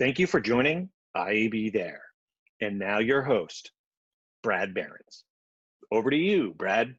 Thank you for joining IAB There. And now your host, Brad Behrens. Over to you, Brad.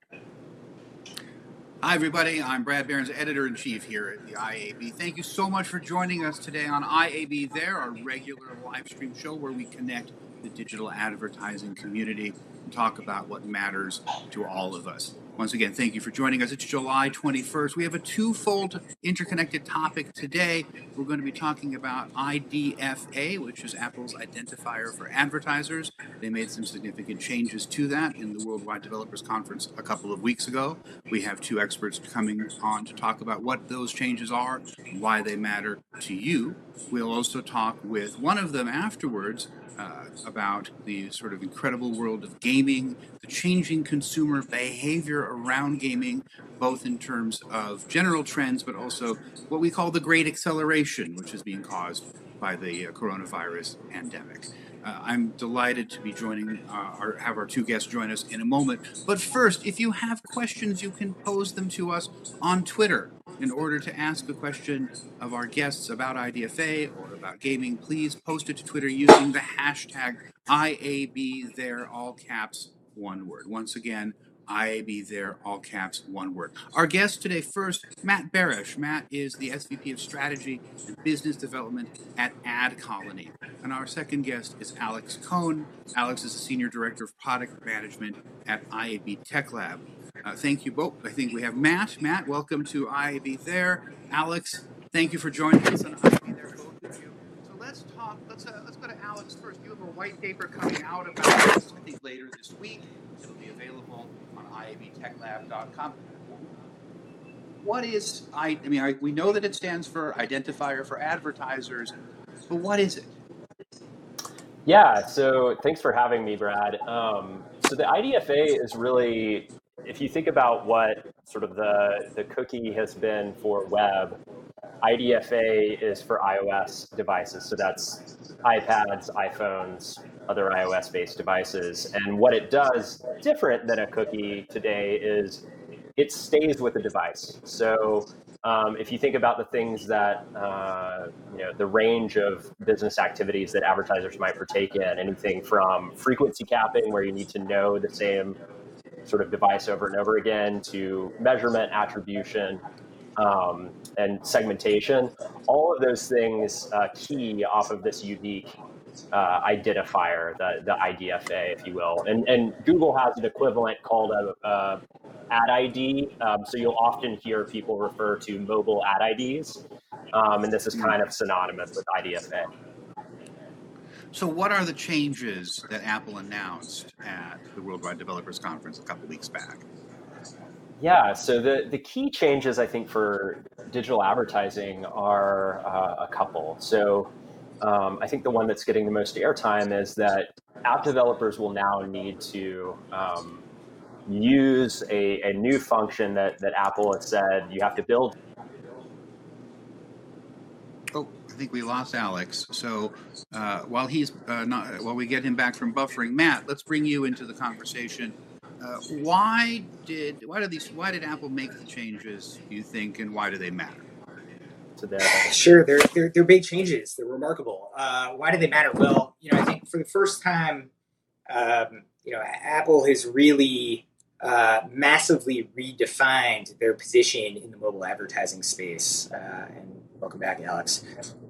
Hi, everybody. I'm Brad Behrens, Editor-in-Chief here at the IAB. Thank you so much for joining us today on IAB There, our regular live stream show where we connect the digital advertising community and talk about what matters to all of us. Once again, thank you for joining us. It's July 21st. We have a twofold interconnected topic today. We're going to be talking about IDFA, which is Apple's identifier for advertisers. They made some significant changes to that in the Worldwide Developers Conference a couple of weeks ago. We have two experts coming on to talk about what those changes are and why they matter to you. We'll also talk with one of them afterwards about the sort of incredible world of gaming, the changing consumer behavior around gaming, both in terms of general trends, but also what we call the great acceleration, which is being caused by the coronavirus pandemic. I'm delighted to be have our two guests join us in a moment. But first, if you have questions, you can pose them to us on Twitter. In order to ask a question of our guests about IDFA or about gaming, please post it to Twitter using the hashtag IABThere, all caps, one word. Once again, IABThere, all caps, one word. Our guest today, first, Matt Barash. Matt is the SVP of Strategy and Business Development at AdColony. And our second guest is Alex Cohn. Alex is the Senior Director of Product Management at IAB Tech Lab. Thank you both. I think we have Matt. Matt, welcome to IAB There. Alex, thank you for joining us on IAB There, both of you. So let's talk. Let's go to Alex first. You have a white paper coming out about this, I think, later this week. It'll be available on iabtechlab.com. What is we know that it stands for Identifier for Advertisers, but what is it? Yeah, so thanks for having me, Brad. So the IDFA is really, if you think about what sort of the cookie has been for web, IDFA is for iOS devices. So that's iPads, iPhones, other iOS-based devices. And what it does different than a cookie today is it stays with the device. So if you think about the things that, the range of business activities that advertisers might partake in, anything from frequency capping, where you need to know the same sort of device over and over again, to measurement, attribution, and segmentation, all of those things key off of this unique identifier, the IDFA, if you will. And Google has an equivalent called a ad ID. So you'll often hear people refer to mobile ad IDs. And this is kind of synonymous with IDFA. So what are the changes that Apple announced at the Worldwide Developers Conference a couple weeks back? Yeah, so the key changes, I think, for digital advertising are a couple. So I think the one that's getting the most airtime is that app developers will now need to use a new function that Apple has said you have to build. Oh, I think we lost Alex. So while we get him back from buffering, Matt, let's bring you into the conversation. Why did Apple make the changes, you think, and why do they matter? Sure, they're big changes. They're remarkable. Why do they matter? Well, I think for the first time, Apple has really massively redefined their position in the mobile advertising space. And welcome back, Alex.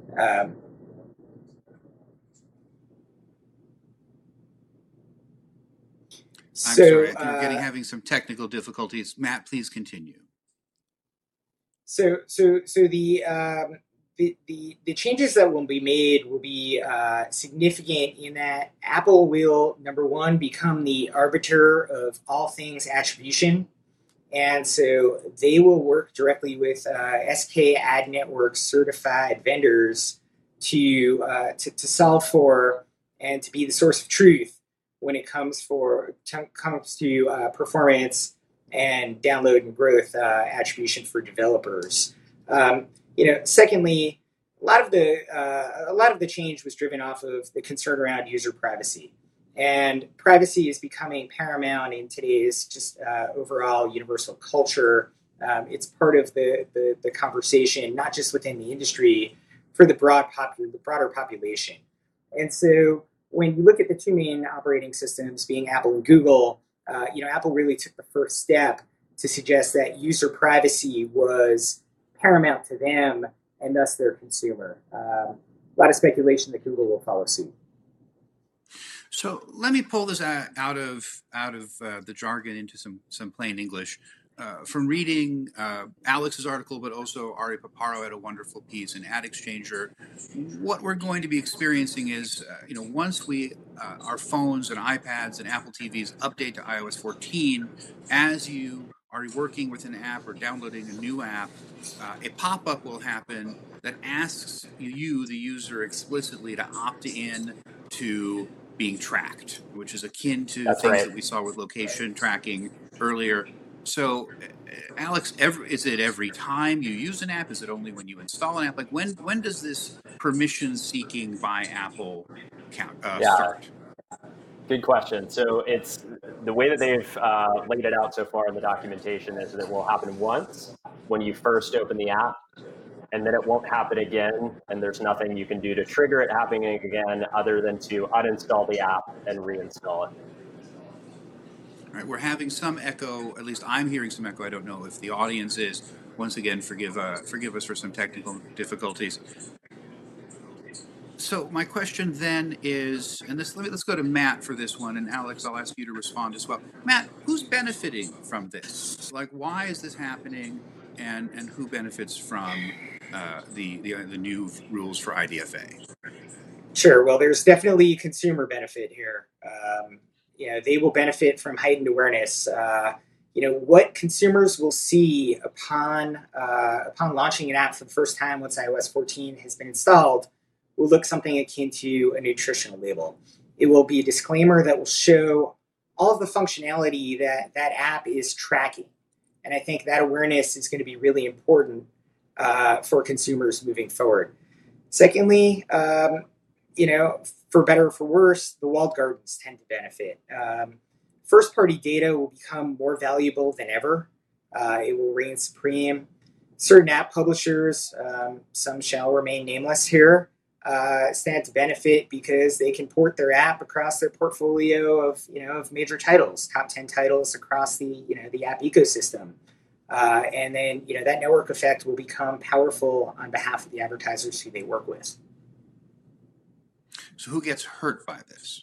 I'm sorry, you're having some technical difficulties. Matt, please continue. So the changes that will be made will be significant in that Apple will, number one, become the arbiter of all things attribution. And so they will work directly with SK Ad Network certified vendors to solve for and to be the source of truth when it comes to performance and download and growth attribution for developers. Secondly, a lot of the change was driven off of the concern around user privacy, and privacy is becoming paramount in today's just overall universal culture. It's part of the conversation, not just within the industry, for the broader population. And so when you look at the two main operating systems being Apple and Google, Apple really took the first step to suggest that user privacy was paramount to them and thus their consumer. A lot of speculation that Google will follow suit. So let me pull this out of the jargon into some plain English. From reading Alex's article, but also Ari Paparo had a wonderful piece in Ad Exchanger. What we're going to be experiencing is, once our phones and iPads and Apple TVs update to iOS 14, as you are working with an app or downloading a new app, a pop-up will happen that asks you, the user, explicitly to opt in to being tracked, which is akin to things that we saw with location tracking earlier. So, Alex, is it every time you use an app? Is it only when you install an app? Like when does this permission seeking by Apple start? Good question. So it's the way that they've laid it out so far in the documentation is that it will happen once when you first open the app, and then it won't happen again. And there's nothing you can do to trigger it happening again other than to uninstall the app and reinstall it. All right, we're having some echo. At least I'm hearing some echo. I don't know if the audience is. Once again, forgive us for some technical difficulties. So my question then is, and let's go to Matt for this one, and Alex, I'll ask you to respond as well. Matt, who's benefiting from this? Like, why is this happening, and who benefits from the new rules for IDFA? Sure. Well, there's definitely consumer benefit here. They will benefit from heightened awareness. What consumers will see upon launching an app for the first time once iOS 14 has been installed will look something akin to a nutritional label. It will be a disclaimer that will show all of the functionality that app is tracking. And I think that awareness is going to be really important for consumers moving forward. Secondly, for better or for worse, the walled gardens tend to benefit. First-party data will become more valuable than ever. It will reign supreme. Certain app publishers, some shall remain nameless here, stand to benefit because they can port their app across their portfolio of major titles, top 10 titles across the app ecosystem. And then that network effect will become powerful on behalf of the advertisers who they work with. So who gets hurt by this?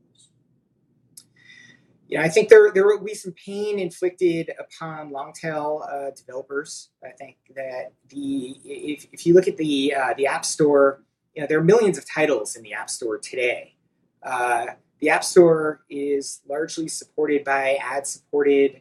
I think there will be some pain inflicted upon long tail developers. I think that if you look at the App Store, there are millions of titles in the App Store today. The App Store is largely supported by ad-supported,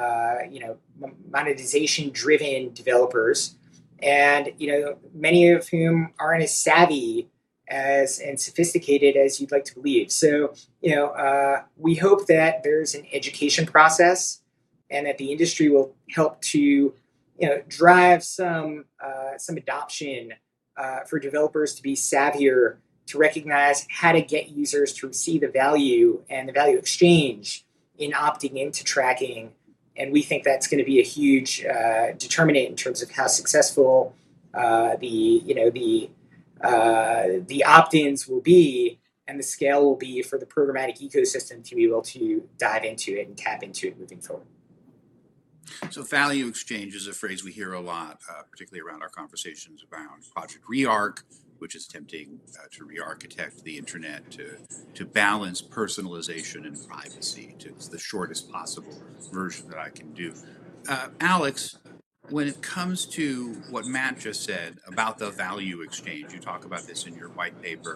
monetization-driven developers, and many of whom aren't as savvy and sophisticated as you'd like to believe. So, we hope that there's an education process, and that the industry will help to, drive some adoption for developers to be savvier, to recognize how to get users to see the value and the value exchange in opting into tracking. And we think that's going to be a huge determinant in terms of how successful the opt-ins will be, and the scale will be for the programmatic ecosystem to be able to dive into it and tap into it moving forward. So value exchange is a phrase we hear a lot, particularly around our conversations around Project Rearc, which is attempting to re-architect the internet to balance personalization and privacy to the shortest possible version that I can do. Alex, when it comes to what Matt just said about the value exchange, you talk about this in your white paper.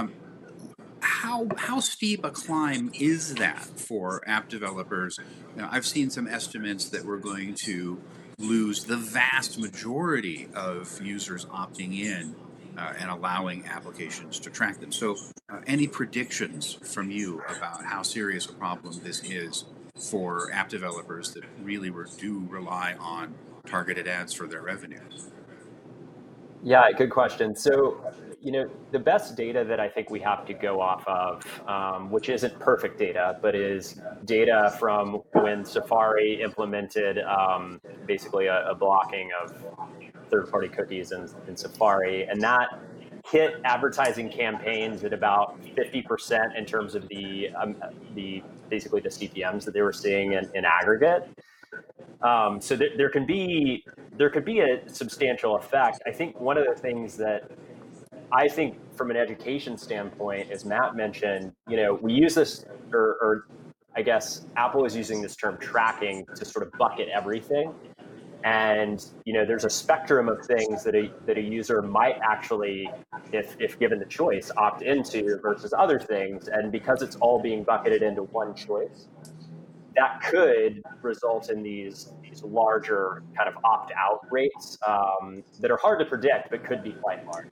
How steep a climb is that for app developers? I've seen some estimates that we're going to lose the vast majority of users opting in and allowing applications to track them. So any predictions from you about how serious a problem this is for app developers that really do rely on targeted ads for their revenue? Yeah, good question. So, the best data that I think we have to go off of, which isn't perfect data, but is data from when when Safari implemented basically a blocking of third-party cookies in Safari, and that hit advertising campaigns at about 50% in terms of the basically the CPMs that they were seeing in aggregate. So there could be a substantial effect. I think one of the things that I think from an education standpoint, as Matt mentioned, we use this, or I guess Apple is using this term tracking to sort of bucket everything. And there's a spectrum of things that a user might actually, if given the choice, opt into versus other things. And because it's all being bucketed into one choice, that could result in these larger kind of opt-out rates that are hard to predict, but could be quite large.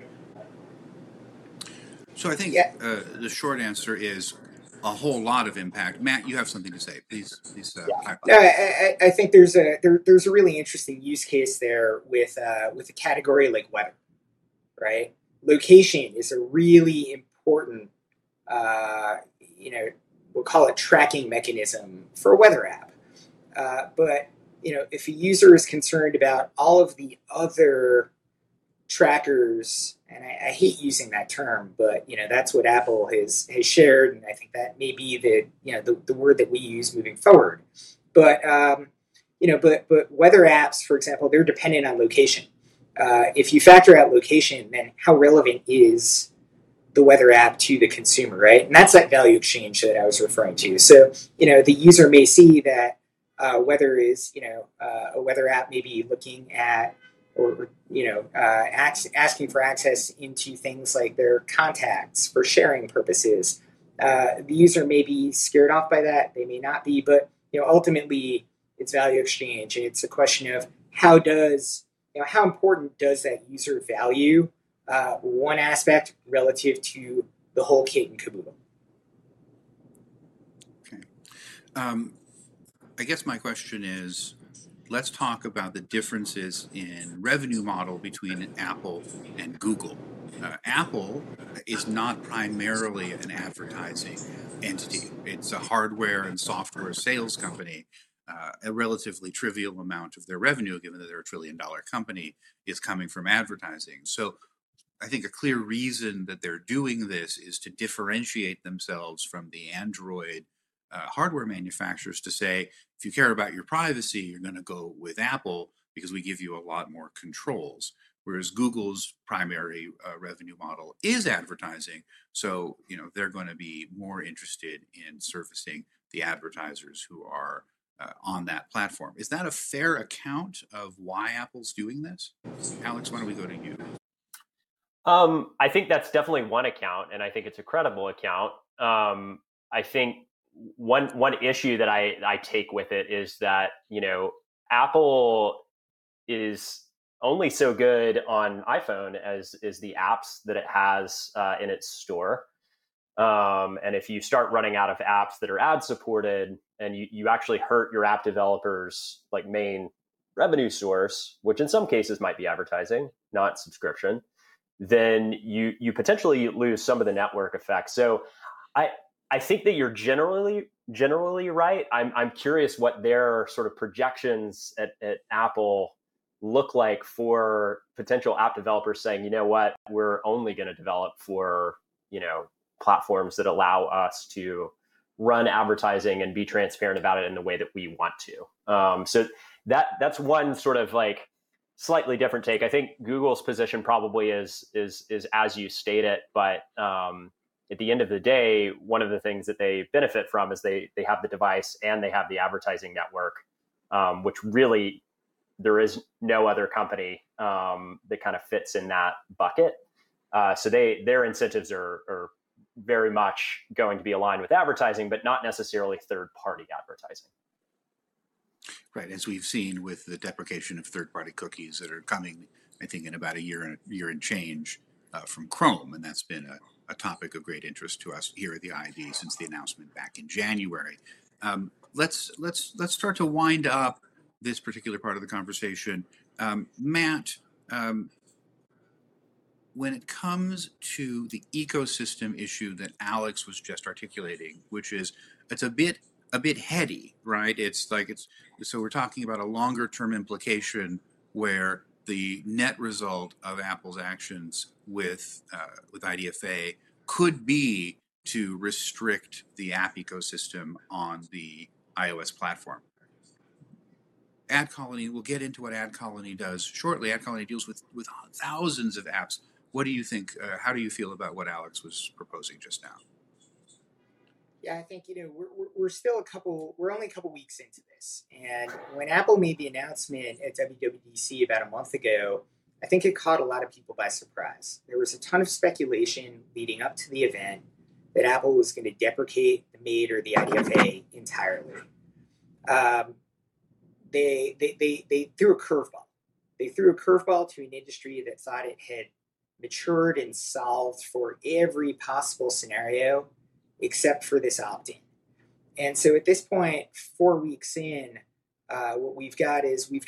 So I think the short answer is a whole lot of impact. Matt, you have something to say. Please. I think there's a really interesting use case there with a category like weather, right? Location is a really important, we'll call it tracking mechanism for a weather app. But if a user is concerned about all of the other trackers, and I hate using that term, but that's what Apple has shared, and I think that may be the word that we use moving forward. But but weather apps, for example, they're dependent on location. If you factor out location, then how relevant is the weather app to the consumer, right? And that's that value exchange that I was referring to. So the user may see that weather is a weather app may be looking at or asking for access into things like their contacts for sharing purposes. The user may be scared off by that. They may not be, but ultimately it's value exchange, and it's a question of how important does that user value one aspect relative to the whole kit and caboodle. Okay. I guess my question is, let's talk about the differences in revenue model between Apple and Google. Apple is not primarily an advertising entity. It's a hardware and software sales company. A relatively trivial amount of their revenue, given that they're $1 trillion company, is coming from advertising. So I think a clear reason that they're doing this is to differentiate themselves from the Android hardware manufacturers, to say, if you care about your privacy, you're going to go with Apple because we give you a lot more controls. Whereas Google's primary revenue model is advertising. So, they're going to be more interested in servicing the advertisers who are on that platform. Is that a fair account of why Apple's doing this? Alex, why don't we go to you? I think that's definitely one account, and I think it's a credible account. I think one issue that I take with it is that Apple is only so good on iPhone as is the apps that it has in its store. And if you start running out of apps that are ad supported, and you actually hurt your app developers' main revenue source, which in some cases might be advertising, not subscription, then you potentially lose some of the network effects. So I think that you're generally right. I'm curious what their sort of projections at Apple look like for potential app developers saying, you know what, we're only going to develop for platforms that allow us to run advertising and be transparent about it in the way that we want to. So that's one sort of slightly different take. I think Google's position probably is as you state it, but at the end of the day, one of the things that they benefit from is they have the device and they have the advertising network, which really there is no other company that kind of fits in that bucket. So their incentives are very much going to be aligned with advertising, but not necessarily third-party advertising. Right, as we've seen with the deprecation of third-party cookies that are coming, I think, in about a year and change from Chrome, and that's been a topic of great interest to us here at the IAB since the announcement back in January. Let's start to wind up this particular part of the conversation. Matt, when it comes to the ecosystem issue that Alex was just articulating, which is it's a bit a bit heady, right? So we're talking about a longer term implication where the net result of Apple's actions with IDFA could be to restrict the app ecosystem on the iOS platform. AdColony, we'll get into what AdColony does shortly. AdColony deals with thousands of apps. What do you think? How do you feel about what Alex was proposing just now? Yeah, I think we're still we're only a couple weeks into this, and when Apple made the announcement at WWDC about a month ago, I think it caught a lot of people by surprise. There was a ton of speculation leading up to the event that Apple was going to deprecate the MAID or the IDFA entirely. They threw a curveball. They threw a curveball to an industry that thought it had matured and solved for every possible scenario except for this opt-in. And so at this point, 4 weeks in, what we've got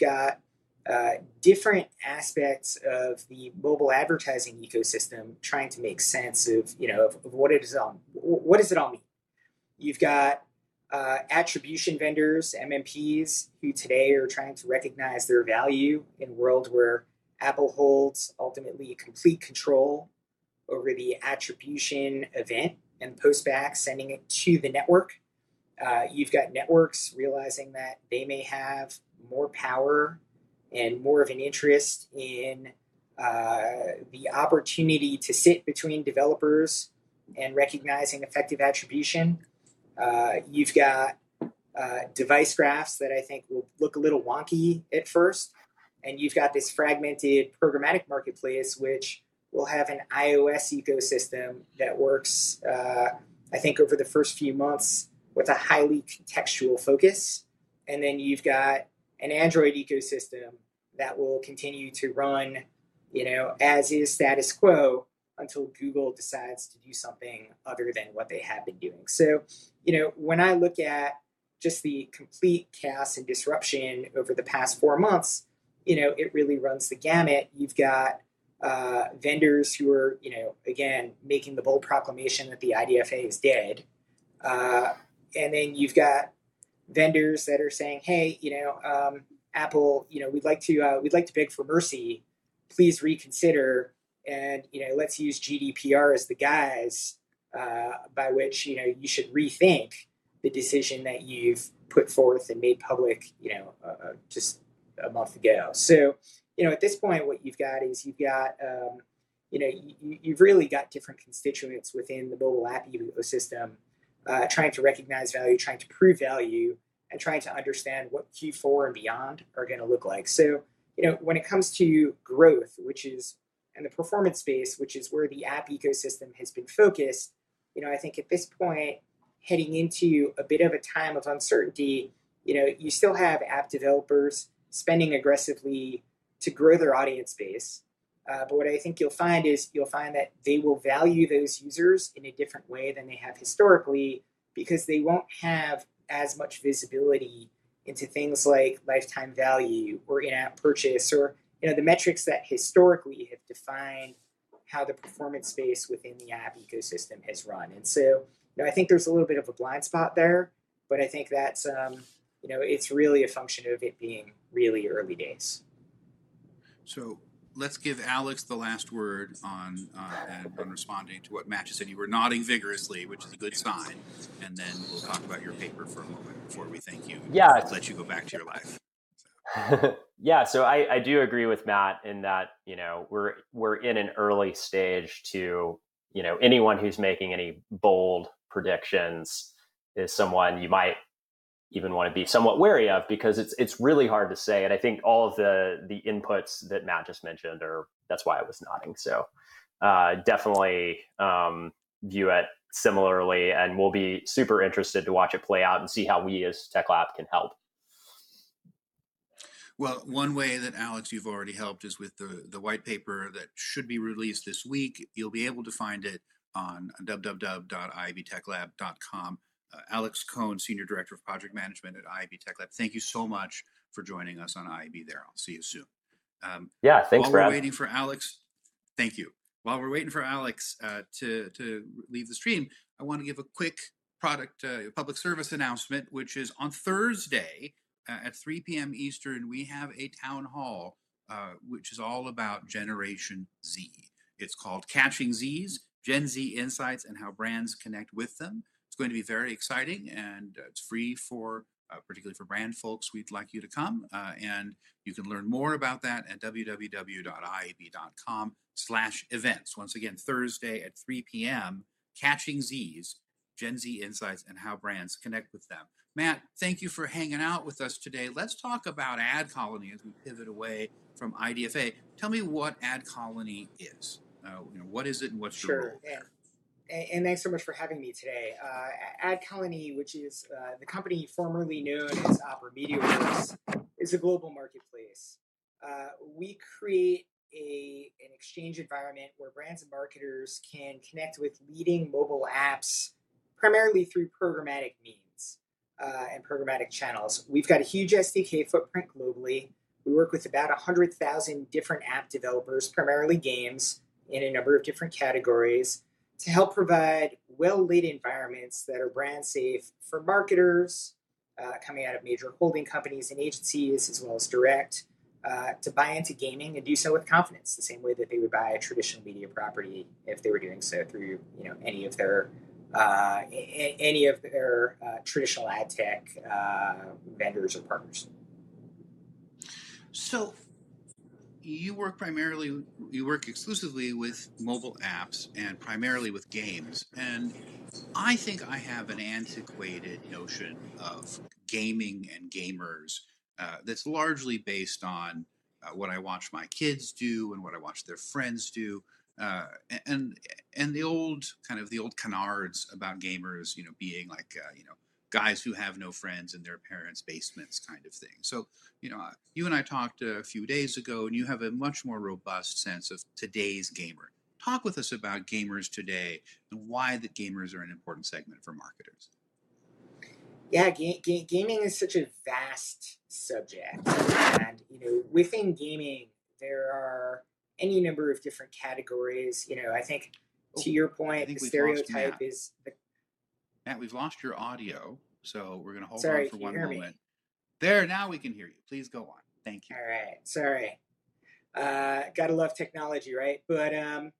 different aspects of the mobile advertising ecosystem trying to make sense of what it is all. What does it all mean? You've got attribution vendors, MMPs, who today are trying to recognize their value in a world where Apple holds ultimately complete control over the attribution event and postback, sending it to the network. You've got networks realizing that they may have more power and more of an interest in the opportunity to sit between developers and recognizing effective attribution. You've got device graphs that I think will look a little wonky at first. And you've got this fragmented programmatic marketplace, which will have an iOS ecosystem that works, I think, over the first few months with a highly contextual focus. And then you've got an Android ecosystem that will continue to run, as is status quo until Google decides to do something other than what they have been doing. So, when I look at just the complete chaos and disruption over the past 4 months, it really runs the gamut. You've got vendors who are, again, making the bold proclamation that the IDFA is dead. And then you've got vendors that are saying, hey, Apple, we'd like to beg for mercy. Please reconsider. And, let's use GDPR as the guise by which, you should rethink the decision that you've put forth and made public, just a month ago. So, at this point, what you've got is you've really got different constituents within the mobile app ecosystem trying to recognize value, trying to prove value, and trying to understand what Q4 and beyond are going to look like. So, when it comes to growth, which is in the performance space, which is where the app ecosystem has been focused, I think at this point, heading into a bit of a time of uncertainty, you still have app developers spending aggressively to grow their audience base. But what I think you'll find that they will value those users in a different way than they have historically, because they won't have as much visibility into things like lifetime value or in-app purchase or the metrics that historically have defined how the performance space within the app ecosystem has run. And so, I think there's a little bit of a blind spot there, but I think that's it's really a function of it being really early days. So let's give Alex the last word on responding to what Matt just said. You were nodding vigorously, which is a good sign, and then we'll talk about your paper for a moment before we thank you. Yeah, let you go back to your life. Yeah, so I do agree with Matt in that we're in an early stage to anyone who's making any bold predictions is someone you might even want to be somewhat wary of, because it's really hard to say. And I think all of the inputs that Matt just mentioned that's why I was nodding. So definitely view it similarly, and we'll be super interested to watch it play out and see how we as Tech Lab can help. Well, one way that, Alex, you've already helped is with the white paper that should be released this week. You'll be able to find it on www.iabtechlab.com. Alex Cohn, Senior Director of Project Management at IAB Tech Lab. Thank you so much for joining us on IAB There. I'll see you soon. Yeah, thanks, Brad. While we're waiting for Alex, thank you. While we're waiting for Alex to leave the stream, I want to give a quick public service announcement, which is on Thursday at 3 p.m. Eastern. We have a town hall, which is all about Generation Z. It's called Catching Z's, Gen Z Insights and How Brands Connect with Them. It's going to be very exciting, and it's free for, particularly for brand folks. We'd like you to come, and you can learn more about that at www.iab.com/events. Once again, Thursday at 3 p.m., Catching Z's, Gen Z Insights and How Brands Connect with Them. Matt, thank you for hanging out with us today. Let's talk about AdColony as we pivot away from IDFA. Tell me what AdColony is. What is it and what's your role there? And thanks so much for having me today. AdColony, which is the company formerly known as Opera MediaWorks, is a global marketplace. We create an exchange environment where brands and marketers can connect with leading mobile apps, primarily through programmatic means and programmatic channels. We've got a huge SDK footprint globally. We work with about 100,000 different app developers, primarily games, in a number of different categories, to help provide well-lit environments that are brand safe for marketers coming out of major holding companies and agencies, as well as direct, to buy into gaming and do so with confidence, the same way that they would buy a traditional media property if they were doing so through any of their traditional ad tech vendors or partners. So you work exclusively with mobile apps and primarily with games. And I think I have an antiquated notion of gaming and gamers that's largely based on what I watch my kids do and what I watch their friends do. And the old canards about gamers, being like, guys who have no friends in their parents' basements kind of thing. So, you and I talked a few days ago, and you have a much more robust sense of today's gamer. Talk with us about gamers today and why the gamers are an important segment for marketers. Yeah, gaming is such a vast subject, and within gaming there are any number of different categories. I think to your point, the stereotype is Matt, we've lost your audio, so we're going to hold on for one moment. There, now we can hear you. Please go on. Thank you. All right, sorry. Gotta love technology, right? But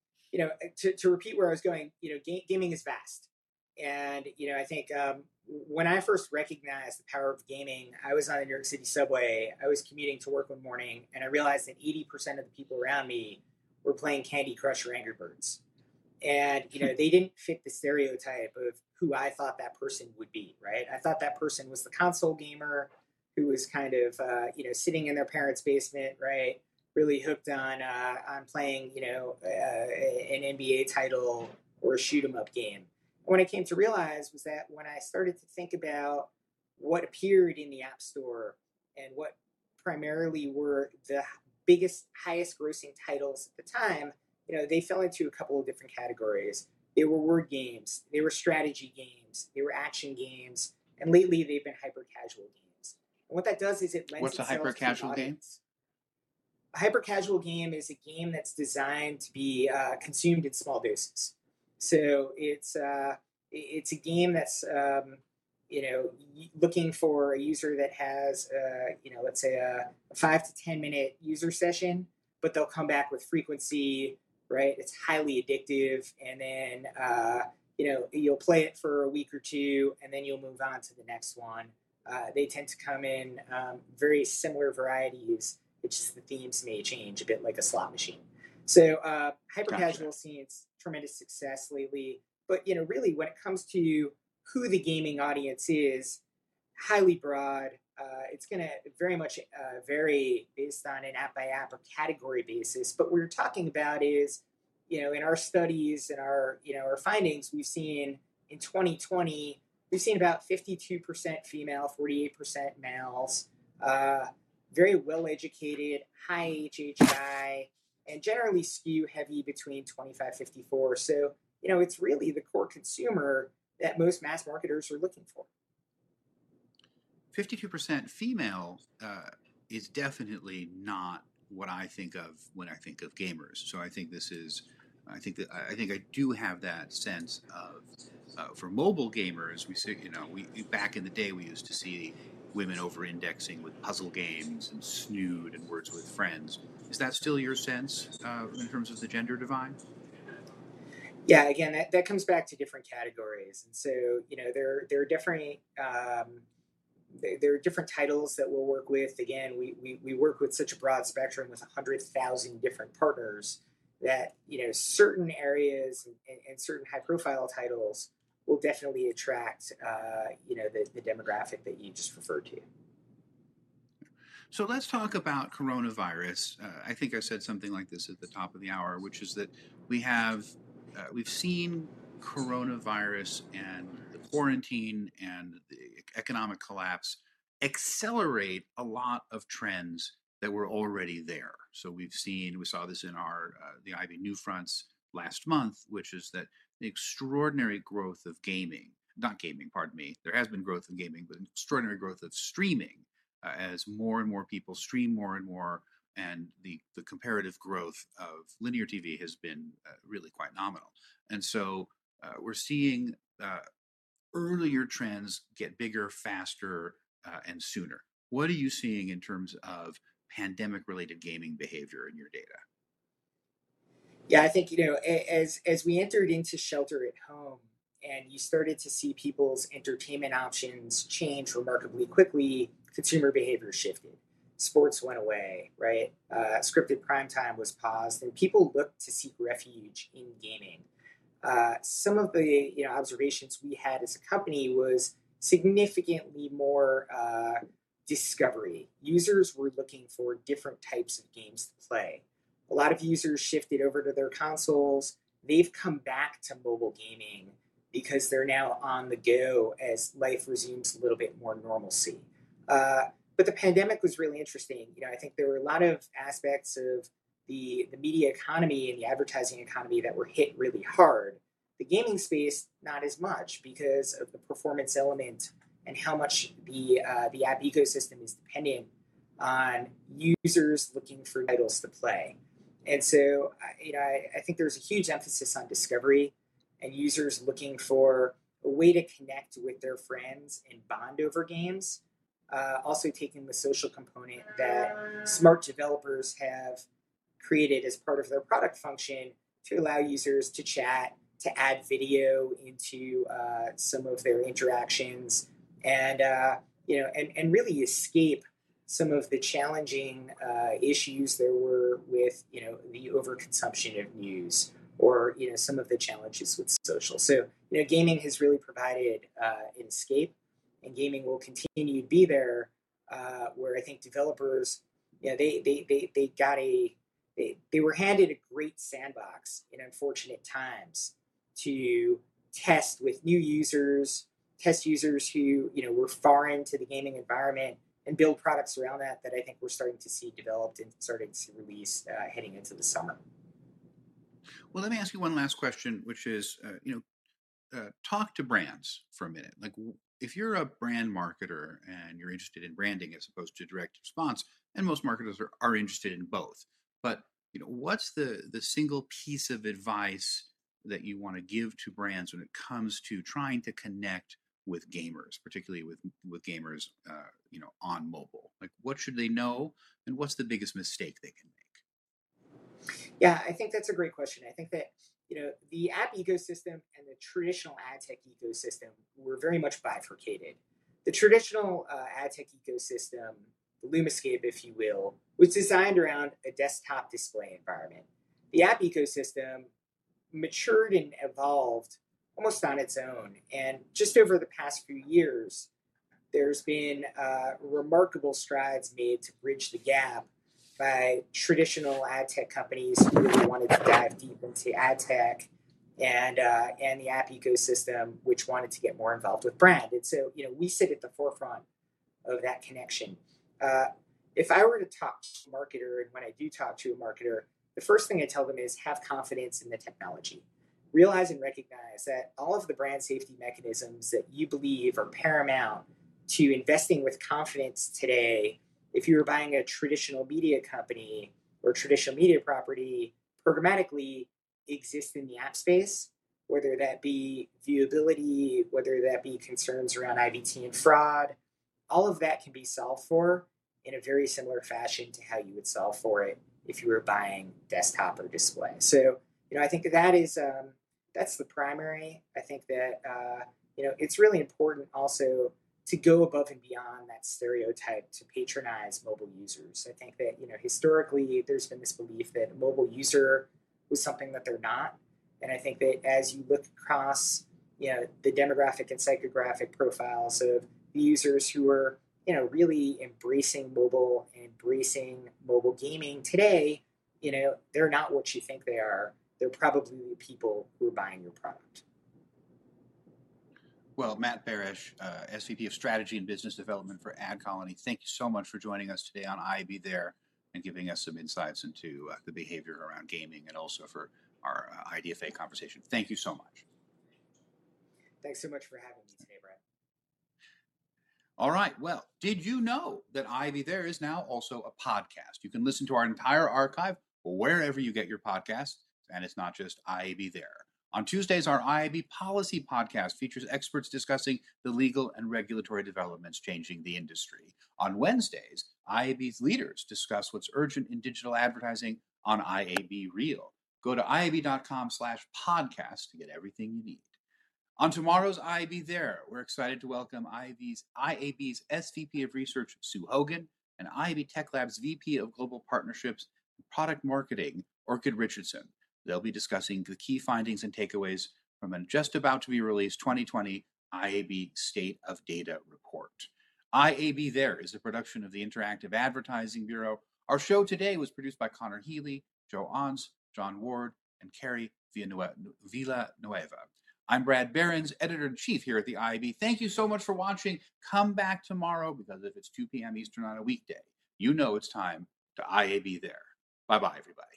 to repeat where I was going, gaming is vast, and I think when I first recognized the power of gaming, I was on the New York City subway. I was commuting to work one morning, and I realized that 80% of the people around me were playing Candy Crush or Angry Birds. And, they didn't fit the stereotype of who I thought that person would be, right? I thought that person was the console gamer who was kind of, sitting in their parents' basement, right? Really hooked on playing, an NBA title or a shoot 'em up game. And what I came to realize was that when I started to think about what appeared in the App Store and what primarily were the biggest, highest grossing titles at the time, they fell into a couple of different categories. They were word games, they were strategy games, they were action games, and lately they've been hyper-casual games. And what that does is it lends itself to an audience. What's a hyper-casual game? A hyper-casual game is a game that's designed to be consumed in small doses. So it's a game that's looking for a user that has let's say a 5 to 10 minute user session, but they'll come back with frequency, right? It's highly addictive, and then you'll play it for a week or two, and then you'll move on to the next one. They tend to come in very similar varieties. It's just the themes may change a bit, like a slot machine. So hyper-casual seen tremendous success lately, but really when it comes to who the gaming audience is, highly broad. It's going to very much vary based on an app-by-app or category basis. But what we're talking about is, in our studies and our findings, we've seen in 2020, we've seen about 52% female, 48% males, very well-educated, high HHI, and generally skew heavy between 25-54. So, it's really the core consumer that most mass marketers are looking for. 52% female is definitely not what I think of when I think of gamers. So I think I do have that sense of For mobile gamers, we see, we back in the day we used to see women over-indexing with puzzle games and Snood and Words with Friends. Is that still your sense in terms of the gender divide? Yeah, again, that comes back to different categories, and so there are different there are different titles that we'll work with. Again, we work with such a broad spectrum with 100,000 different partners that certain areas and certain high profile titles will definitely attract the demographic that you just referred to. So let's talk about coronavirus. I think I said something like this at the top of the hour, which is that we've seen coronavirus and the quarantine and the economic collapse accelerate a lot of trends that were already there. So we saw this in the IB Newfronts last month, which is that the extraordinary growth of gaming, not gaming, pardon me, there has been growth in gaming, but extraordinary growth of streaming as more and more people stream more and more, and the comparative growth of linear TV has been really quite nominal. And so we're seeing earlier trends get bigger, faster, and sooner. What are you seeing in terms of pandemic-related gaming behavior in your data? Yeah, I think as we entered into shelter at home, and you started to see people's entertainment options change remarkably quickly, consumer behavior shifted. Sports went away, right? Scripted primetime was paused, and people looked to seek refuge in gaming. Some of the observations we had as a company was significantly more discovery. Users were looking for different types of games to play. A lot of users shifted over to their consoles. They've come back to mobile gaming because they're now on the go as life resumes a little bit more normalcy. But the pandemic was really interesting. I think there were a lot of aspects of the media economy and the advertising economy that were hit really hard. The gaming space, not as much because of the performance element and how much the app ecosystem is dependent on users looking for titles to play. And so, I think there's a huge emphasis on discovery and users looking for a way to connect with their friends and bond over games. Also taking the social component that smart developers have created as part of their product function to allow users to chat, to add video into some of their interactions, and and really escape some of the challenging issues there were with the overconsumption of news, or some of the challenges with social. So gaming has really provided an escape, and gaming will continue to be there. Where I think developers, they were handed a great sandbox in unfortunate times to test with new users, test users who were foreign to the gaming environment, and build products around that I think we're starting to see developed and starting to release heading into the summer. Well, let me ask you one last question, which is, talk to brands for a minute. Like, if you're a brand marketer and you're interested in branding as opposed to direct response, and most marketers are interested in both, but what's the single piece of advice that you want to give to brands when it comes to trying to connect with gamers, particularly with gamers, on mobile? Like, what should they know, and what's the biggest mistake they can make? Yeah, I think that's a great question. I think that the app ecosystem and the traditional ad tech ecosystem were very much bifurcated. The traditional ad tech ecosystem, the Lumascape, if you will, was designed around a desktop display environment. The app ecosystem matured and evolved almost on its own. And just over the past few years, there's been remarkable strides made to bridge the gap by traditional ad tech companies who really wanted to dive deep into ad tech and the app ecosystem, which wanted to get more involved with brand. And so, we sit at the forefront of that connection. If I were to talk to a marketer, and when I do talk to a marketer, the first thing I tell them is have confidence in the technology. Realize and recognize that all of the brand safety mechanisms that you believe are paramount to investing with confidence today, if you were buying a traditional media company or traditional media property, programmatically exist in the app space. whether that be viewability, whether that be concerns around IVT and fraud. All of that can be solved for in a very similar fashion to how you would solve for it if you were buying desktop or display. So, I think that is that's the primary. I think that it's really important also to go above and beyond that stereotype to patronize mobile users. I think that historically there's been this belief that a mobile user was something that they're not, and I think that as you look across the demographic and psychographic profiles of the users who are really embracing mobile and embracing mobile gaming today, they're not what you think they are. They're probably the people who are buying your product. Well, Matt Barash, SVP of Strategy and Business Development for AdColony, thank you so much for joining us today on IAB There and giving us some insights into the behavior around gaming and also for our IDFA conversation. Thank you so much. Thanks so much for having me today, Brett. All right. Well, did you know that IAB There is now also a podcast? You can listen to our entire archive wherever you get your podcasts, and it's not just IAB There. On Tuesdays, our IAB Policy podcast features experts discussing the legal and regulatory developments changing the industry. On Wednesdays, IAB's leaders discuss what's urgent in digital advertising on IAB Real. Go to iab.com/podcast to get everything you need. On tomorrow's IAB There, we're excited to welcome IAB's SVP of Research, Sue Hogan, and IAB Tech Lab's VP of Global Partnerships and Product Marketing, Orchid Richardson. They'll be discussing the key findings and takeaways from a just about to be released 2020 IAB State of Data report. IAB There is a production of the Interactive Advertising Bureau. Our show today was produced by Connor Healy, Joe Ons, John Ward, and Carrie Villanueva. I'm Brad Behrens, Editor-in-Chief here at the IAB. Thank you so much for watching. Come back tomorrow because if it's 2 p.m. Eastern on a weekday, it's time to IAB There. Bye-bye, everybody.